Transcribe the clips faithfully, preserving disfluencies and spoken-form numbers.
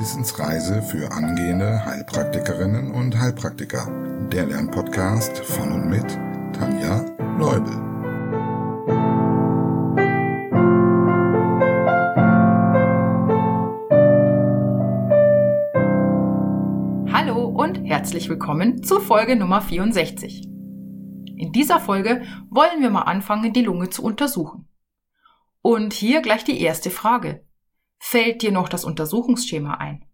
Wissensreise für angehende Heilpraktikerinnen und Heilpraktiker. Der Lernpodcast von und mit Tanja Leubel. Hallo und herzlich willkommen zur Folge Nummer vierundsechzig. In dieser Folge wollen wir mal anfangen, die Lunge zu untersuchen. Und hier gleich die erste Frage. Fällt dir noch das Untersuchungsschema ein?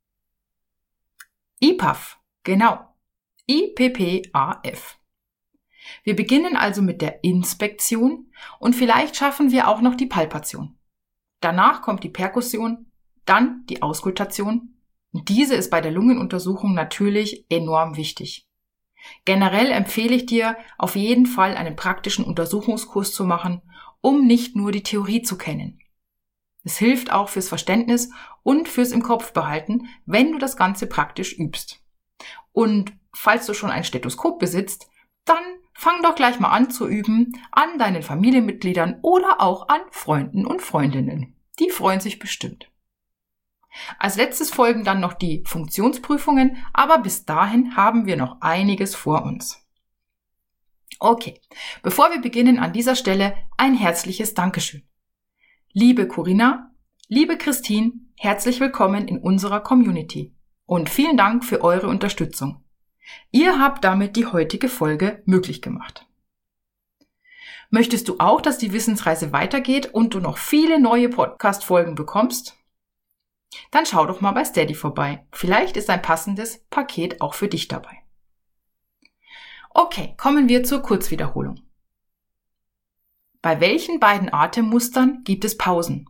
I P A F, genau. I P P A F. Wir beginnen also mit der Inspektion und vielleicht schaffen wir auch noch die Palpation. Danach kommt die Perkussion, dann die Auskultation. Und diese ist bei der Lungenuntersuchung natürlich enorm wichtig. Generell empfehle ich dir, auf jeden Fall einen praktischen Untersuchungskurs zu machen, um nicht nur die Theorie zu kennen. Es hilft auch fürs Verständnis und fürs im Kopf behalten, wenn du das Ganze praktisch übst. Und falls du schon ein Stethoskop besitzt, dann fang doch gleich mal an zu üben an deinen Familienmitgliedern oder auch an Freunden und Freundinnen. Die freuen sich bestimmt. Als letztes folgen dann noch die Funktionsprüfungen, aber bis dahin haben wir noch einiges vor uns. Okay, bevor wir beginnen, an dieser Stelle ein herzliches Dankeschön. Liebe Corinna, liebe Christine, herzlich willkommen in unserer Community und vielen Dank für eure Unterstützung. Ihr habt damit die heutige Folge möglich gemacht. Möchtest du auch, dass die Wissensreise weitergeht und du noch viele neue Podcast-Folgen bekommst? Dann schau doch mal bei Steady vorbei. Vielleicht ist ein passendes Paket auch für dich dabei. Okay, kommen wir zur Kurzwiederholung. Bei welchen beiden Atemmustern gibt es Pausen?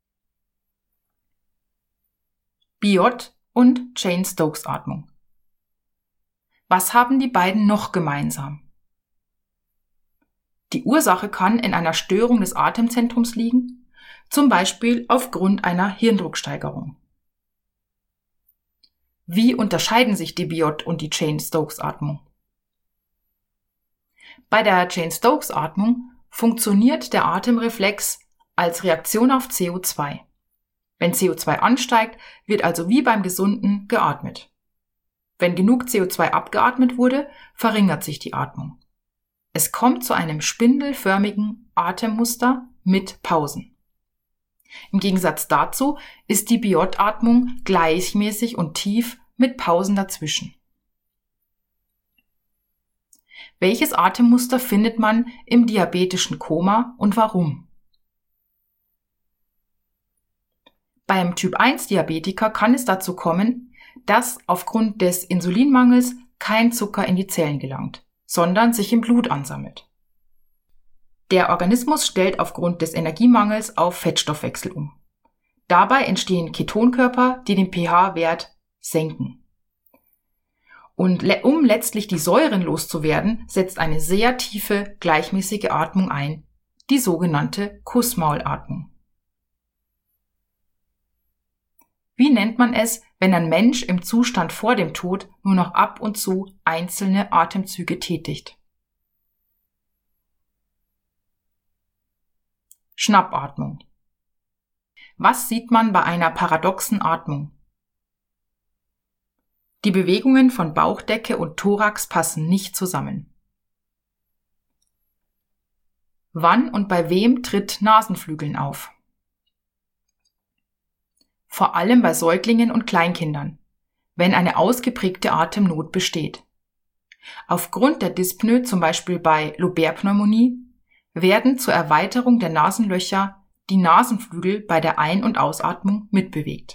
Biot und Cheyne-Stokes-Atmung. Was haben die beiden noch gemeinsam? Die Ursache kann in einer Störung des Atemzentrums liegen, zum Beispiel aufgrund einer Hirndrucksteigerung. Wie unterscheiden sich die Biot und die Cheyne-Stokes-Atmung? Bei der Cheyne-Stokes-Atmung funktioniert der Atemreflex als Reaktion auf C O zwei. Wenn C O zwei ansteigt, wird also wie beim Gesunden geatmet. Wenn genug C O zwei abgeatmet wurde, verringert sich die Atmung. Es kommt zu einem spindelförmigen Atemmuster mit Pausen. Im Gegensatz dazu ist die Biot-Atmung gleichmäßig und tief mit Pausen dazwischen. Welches Atemmuster findet man im diabetischen Koma und warum? Beim Typ eins Diabetiker kann es dazu kommen, dass aufgrund des Insulinmangels kein Zucker in die Zellen gelangt, sondern sich im Blut ansammelt. Der Organismus stellt aufgrund des Energiemangels auf Fettstoffwechsel um. Dabei entstehen Ketonkörper, die den pH-Wert senken. Und um letztlich die Säuren loszuwerden, setzt eine sehr tiefe, gleichmäßige Atmung ein, die sogenannte Kussmaulatmung. Wie nennt man es, wenn ein Mensch im Zustand vor dem Tod nur noch ab und zu einzelne Atemzüge tätigt? Schnappatmung. Was sieht man bei einer paradoxen Atmung? Die Bewegungen von Bauchdecke und Thorax passen nicht zusammen. Wann und bei wem tritt Nasenflügeln auf? Vor allem bei Säuglingen und Kleinkindern, wenn eine ausgeprägte Atemnot besteht. Aufgrund der Dyspnoe, zum Beispiel bei Lobärpneumonie, werden zur Erweiterung der Nasenlöcher die Nasenflügel bei der Ein- und Ausatmung mitbewegt.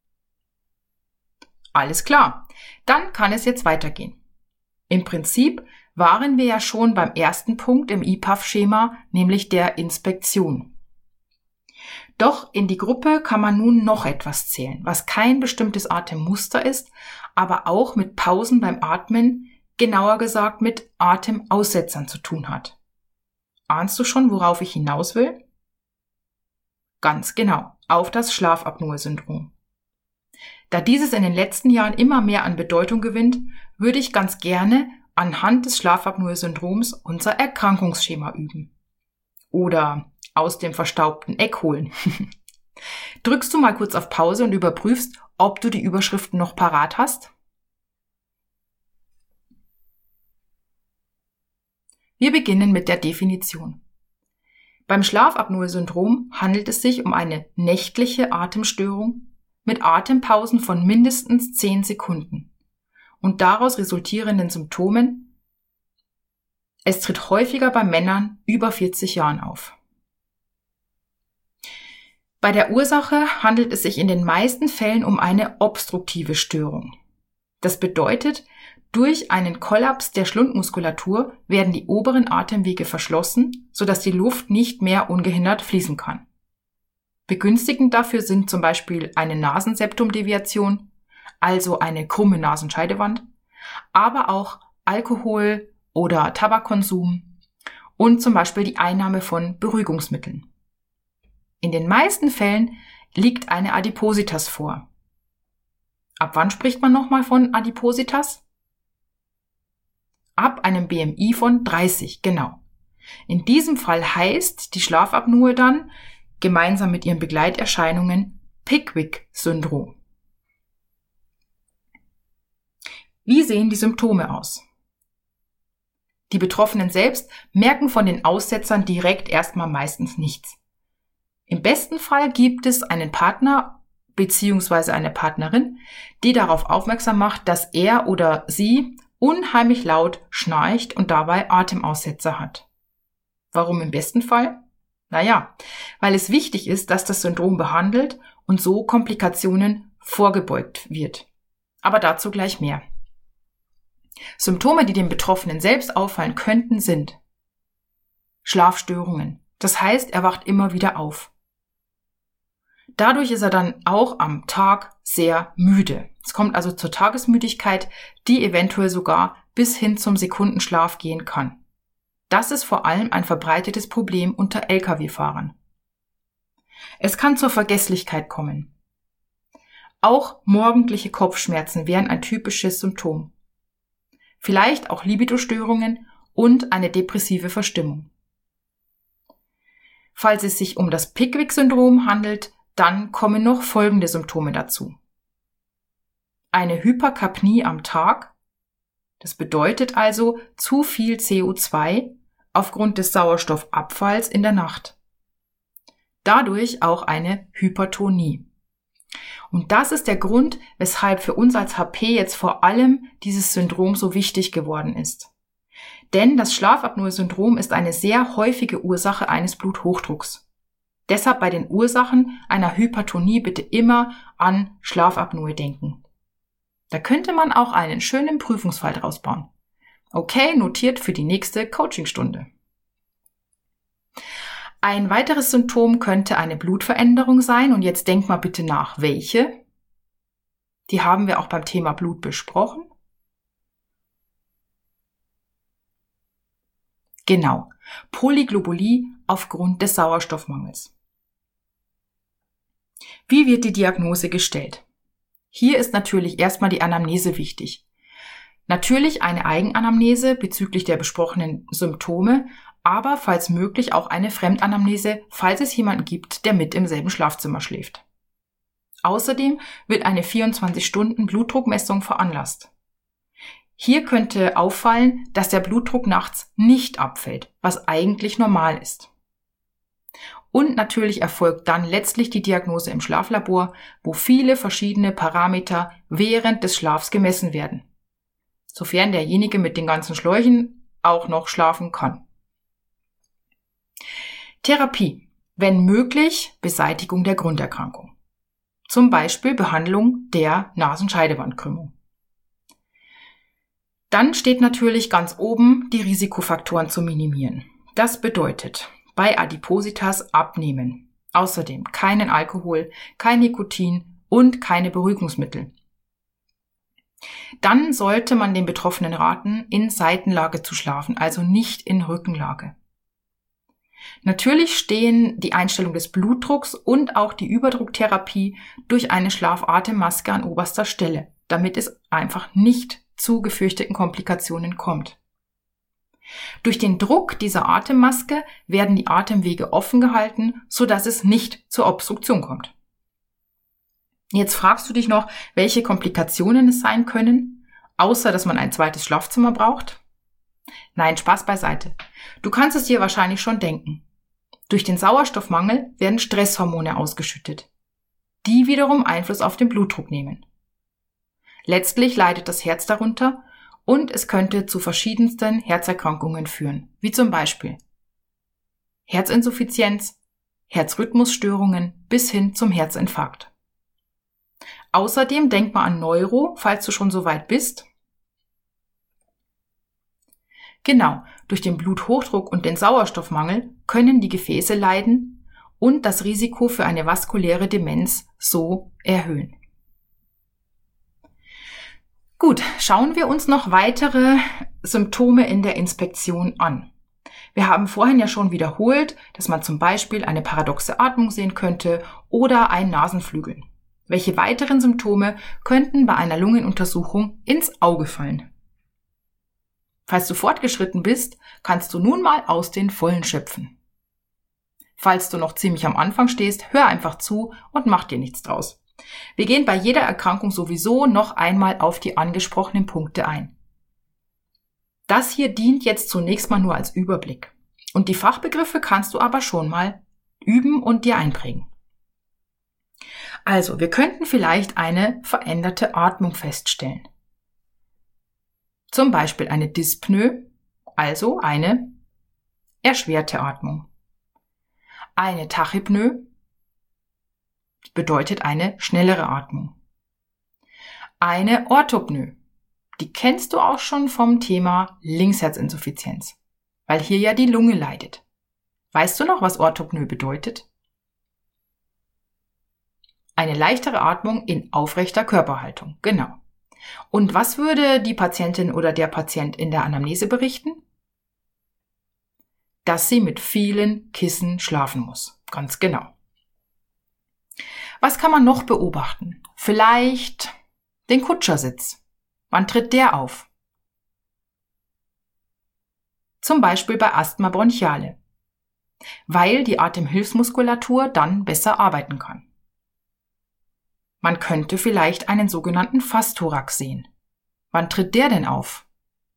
Alles klar, dann kann es jetzt weitergehen. Im Prinzip waren wir ja schon beim ersten Punkt im I P A F-Schema, nämlich der Inspektion. Doch in die Gruppe kann man nun noch etwas zählen, was kein bestimmtes Atemmuster ist, aber auch mit Pausen beim Atmen, genauer gesagt mit Atemaussetzern zu tun hat. Ahnst du schon, worauf ich hinaus will? Ganz genau, auf das Schlafapnoe-Syndrom. Da dieses in den letzten Jahren immer mehr an Bedeutung gewinnt, würde ich ganz gerne anhand des Schlafapnoe-Syndroms unser Erkrankungsschema üben. Oder aus dem verstaubten Eck holen. Drückst du mal kurz auf Pause und überprüfst, ob du die Überschriften noch parat hast? Wir beginnen mit der Definition. Beim Schlafapnoe-Syndrom handelt es sich um eine nächtliche Atemstörung mit Atempausen von mindestens zehn Sekunden und daraus resultierenden Symptomen. Es tritt häufiger bei Männern über vierzig Jahren auf. Bei der Ursache handelt es sich in den meisten Fällen um eine obstruktive Störung. Das bedeutet, durch einen Kollaps der Schlundmuskulatur werden die oberen Atemwege verschlossen, sodass die Luft nicht mehr ungehindert fließen kann. Begünstigend dafür sind zum Beispiel eine Nasenseptumdeviation, also eine krumme Nasenscheidewand, aber auch Alkohol- oder Tabakkonsum und zum Beispiel die Einnahme von Beruhigungsmitteln. In den meisten Fällen liegt eine Adipositas vor. Ab wann spricht man nochmal von Adipositas? Ab einem B M I von dreißig, genau. In diesem Fall heißt die Schlafapnoe dann, gemeinsam mit ihren Begleiterscheinungen, Pickwick-Syndrom. Wie sehen die Symptome aus? Die Betroffenen selbst merken von den Aussetzern direkt erstmal meistens nichts. Im besten Fall gibt es einen Partner bzw. eine Partnerin, die darauf aufmerksam macht, dass er oder sie unheimlich laut schnarcht und dabei Atemaussetzer hat. Warum im besten Fall? Naja, weil es wichtig ist, dass das Syndrom behandelt und so Komplikationen vorgebeugt wird. Aber dazu gleich mehr. Symptome, die dem Betroffenen selbst auffallen könnten, sind Schlafstörungen. Das heißt, er wacht immer wieder auf. Dadurch ist er dann auch am Tag sehr müde. Es kommt also zur Tagesmüdigkeit, die eventuell sogar bis hin zum Sekundenschlaf gehen kann. Das ist vor allem ein verbreitetes Problem unter L K W-Fahrern. Es kann zur Vergesslichkeit kommen. Auch morgendliche Kopfschmerzen wären ein typisches Symptom. Vielleicht auch Libidostörungen und eine depressive Verstimmung. Falls es sich um das Pickwick-Syndrom handelt, dann kommen noch folgende Symptome dazu. Eine Hyperkapnie am Tag, das bedeutet also zu viel C O zwei aufgrund des Sauerstoffabfalls in der Nacht. Dadurch auch eine Hypertonie. Und das ist der Grund, weshalb für uns als H P jetzt vor allem dieses Syndrom so wichtig geworden ist. Denn das Schlafapnoe-Syndrom ist eine sehr häufige Ursache eines Bluthochdrucks. Deshalb bei den Ursachen einer Hypertonie bitte immer an Schlafapnoe denken. Da könnte man auch einen schönen Prüfungsfall draus bauen. Okay, notiert für die nächste Coachingstunde. Ein weiteres Symptom könnte eine Blutveränderung sein und jetzt denkt mal bitte nach, welche? Die haben wir auch beim Thema Blut besprochen. Genau, Polyglobulie aufgrund des Sauerstoffmangels. Wie wird die Diagnose gestellt? Hier ist natürlich erstmal die Anamnese wichtig. Natürlich eine Eigenanamnese bezüglich der besprochenen Symptome, aber falls möglich auch eine Fremdanamnese, falls es jemanden gibt, der mit im selben Schlafzimmer schläft. Außerdem wird eine vierundzwanzig Stunden Blutdruckmessung veranlasst. Hier könnte auffallen, dass der Blutdruck nachts nicht abfällt, was eigentlich normal ist. Und natürlich erfolgt dann letztlich die Diagnose im Schlaflabor, wo viele verschiedene Parameter während des Schlafs gemessen werden. Sofern derjenige mit den ganzen Schläuchen auch noch schlafen kann. Therapie. Wenn möglich, Beseitigung der Grunderkrankung. Zum Beispiel Behandlung der Nasenscheidewandkrümmung. Dann steht natürlich ganz oben, die Risikofaktoren zu minimieren. Das bedeutet, bei Adipositas abnehmen. Außerdem keinen Alkohol, kein Nikotin und keine Beruhigungsmittel. Dann sollte man den Betroffenen raten, in Seitenlage zu schlafen, also nicht in Rückenlage. Natürlich stehen die Einstellung des Blutdrucks und auch die Überdrucktherapie durch eine Schlafatemmaske an oberster Stelle, damit es einfach nicht zu gefürchteten Komplikationen kommt. Durch den Druck dieser Atemmaske werden die Atemwege offen gehalten, sodass es nicht zur Obstruktion kommt. Jetzt fragst du dich noch, welche Komplikationen es sein können, außer dass man ein zweites Schlafzimmer braucht? Nein, Spaß beiseite. Du kannst es dir wahrscheinlich schon denken. Durch den Sauerstoffmangel werden Stresshormone ausgeschüttet, die wiederum Einfluss auf den Blutdruck nehmen. Letztlich leidet das Herz darunter und es könnte zu verschiedensten Herzerkrankungen führen, wie zum Beispiel Herzinsuffizienz, Herzrhythmusstörungen bis hin zum Herzinfarkt. Außerdem denk mal an Neuro, falls du schon so weit bist. Genau, durch den Bluthochdruck und den Sauerstoffmangel können die Gefäße leiden und das Risiko für eine vaskuläre Demenz so erhöhen. Gut, schauen wir uns noch weitere Symptome in der Inspektion an. Wir haben vorhin ja schon wiederholt, dass man zum Beispiel eine paradoxe Atmung sehen könnte oder ein Nasenflügeln. Welche weiteren Symptome könnten bei einer Lungenuntersuchung ins Auge fallen? Falls du fortgeschritten bist, kannst du nun mal aus den Vollen schöpfen. Falls du noch ziemlich am Anfang stehst, hör einfach zu und mach dir nichts draus. Wir gehen bei jeder Erkrankung sowieso noch einmal auf die angesprochenen Punkte ein. Das hier dient jetzt zunächst mal nur als Überblick. Und die Fachbegriffe kannst du aber schon mal üben und dir einprägen. Also, wir könnten vielleicht eine veränderte Atmung feststellen. Zum Beispiel eine Dyspnoe, also eine erschwerte Atmung. Eine Tachypnoe bedeutet eine schnellere Atmung. Eine Orthopnoe, die kennst du auch schon vom Thema Linksherzinsuffizienz, weil hier ja die Lunge leidet. Weißt du noch, was Orthopnoe bedeutet? Eine leichtere Atmung in aufrechter Körperhaltung, genau. Und was würde die Patientin oder der Patient in der Anamnese berichten? Dass sie mit vielen Kissen schlafen muss, ganz genau. Was kann man noch beobachten? Vielleicht den Kutschersitz. Wann tritt der auf? Zum Beispiel bei Asthma bronchiale, weil die Atemhilfsmuskulatur dann besser arbeiten kann. Man könnte vielleicht einen sogenannten Fastthorax sehen. Wann tritt der denn auf?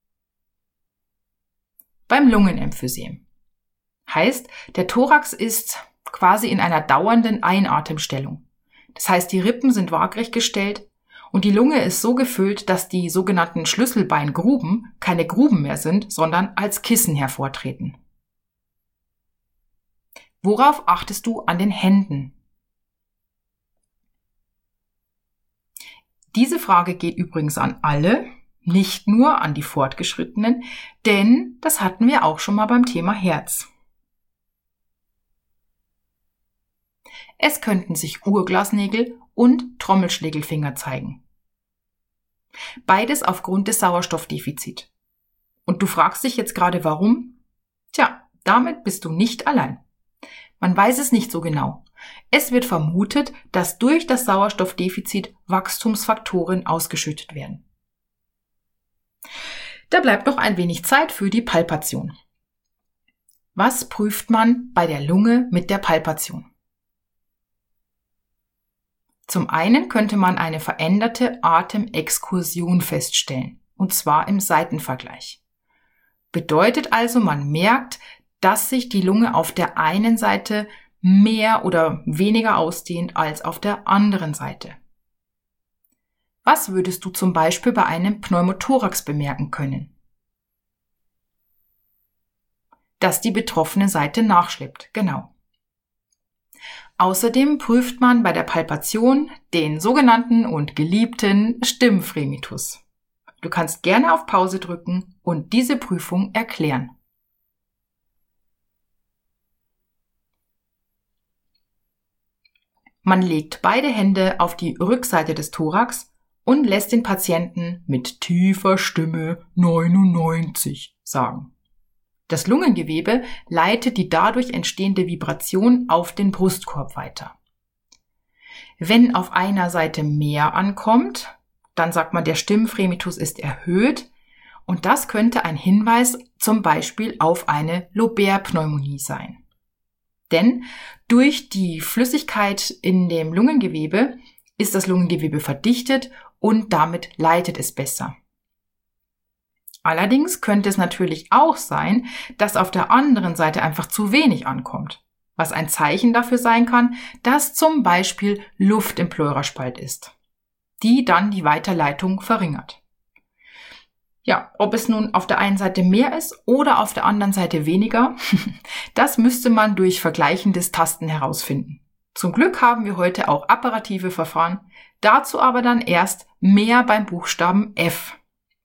Beim Lungenemphysem. Heißt, der Thorax ist quasi in einer dauernden Einatemstellung. Das heißt, die Rippen sind waagrecht gestellt und die Lunge ist so gefüllt, dass die sogenannten Schlüsselbeingruben keine Gruben mehr sind, sondern als Kissen hervortreten. Worauf achtest du an den Händen? Diese Frage geht übrigens an alle, nicht nur an die Fortgeschrittenen, denn das hatten wir auch schon mal beim Thema Herz. Es könnten sich Urglasnägel und Trommelschlägelfinger zeigen. Beides aufgrund des Sauerstoffdefizits. Und du fragst dich jetzt gerade warum? Tja, damit bist du nicht allein. Man weiß es nicht so genau. Es wird vermutet, dass durch das Sauerstoffdefizit Wachstumsfaktoren ausgeschüttet werden. Da bleibt noch ein wenig Zeit für die Palpation. Was prüft man bei der Lunge mit der Palpation? Zum einen könnte man eine veränderte Atemexkursion feststellen, und zwar im Seitenvergleich. Bedeutet also, man merkt, dass sich die Lunge auf der einen Seite mehr oder weniger ausdehnt als auf der anderen Seite. Was würdest du zum Beispiel bei einem Pneumothorax bemerken können? Dass die betroffene Seite nachschleppt, genau. Außerdem prüft man bei der Palpation den sogenannten und geliebten Stimmfremitus. Du kannst gerne auf Pause drücken und diese Prüfung erklären. Man legt beide Hände auf die Rückseite des Thorax und lässt den Patienten mit tiefer Stimme neunundneunzig sagen. Das Lungengewebe leitet die dadurch entstehende Vibration auf den Brustkorb weiter. Wenn auf einer Seite mehr ankommt, dann sagt man, der Stimmfremitus ist erhöht und das könnte ein Hinweis zum Beispiel auf eine Lobär-Pneumonie sein. Denn durch die Flüssigkeit in dem Lungengewebe ist das Lungengewebe verdichtet und damit leitet es besser. Allerdings könnte es natürlich auch sein, dass auf der anderen Seite einfach zu wenig ankommt, was ein Zeichen dafür sein kann, dass zum Beispiel Luft im Pleuraspalt ist, die dann die Weiterleitung verringert. Ja, ob es nun auf der einen Seite mehr ist oder auf der anderen Seite weniger, das müsste man durch vergleichendes Tasten herausfinden. Zum Glück haben wir heute auch apparative Verfahren, dazu aber dann erst mehr beim Buchstaben F.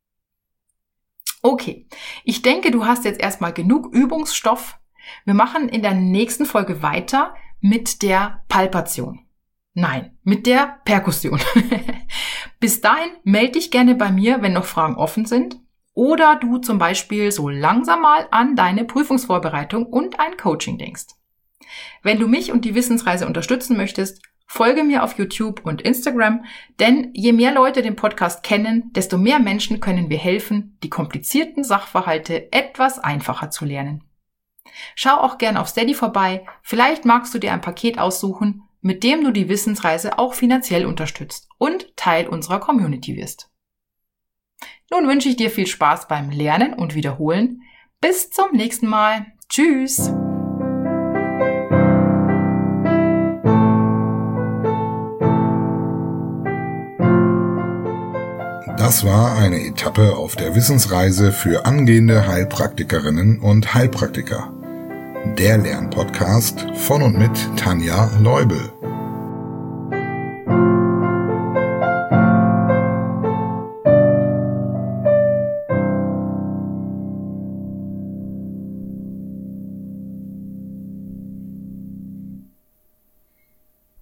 Okay, ich denke, du hast jetzt erstmal genug Übungsstoff. Wir machen in der nächsten Folge weiter mit der Palpation. Nein, mit der Perkussion. Bis dahin melde dich gerne bei mir, wenn noch Fragen offen sind oder du zum Beispiel so langsam mal an deine Prüfungsvorbereitung und ein Coaching denkst. Wenn du mich und die Wissensreise unterstützen möchtest, folge mir auf YouTube und Instagram, denn je mehr Leute den Podcast kennen, desto mehr Menschen können wir helfen, die komplizierten Sachverhalte etwas einfacher zu lernen. Schau auch gern auf Steady vorbei, vielleicht magst du dir ein Paket aussuchen, mit dem du die Wissensreise auch finanziell unterstützt und Teil unserer Community wirst. Nun wünsche ich dir viel Spaß beim Lernen und Wiederholen. Bis zum nächsten Mal. Tschüss! Das war eine Etappe auf der Wissensreise für angehende Heilpraktikerinnen und Heilpraktiker. Der Lernpodcast von und mit Tanja Leubel.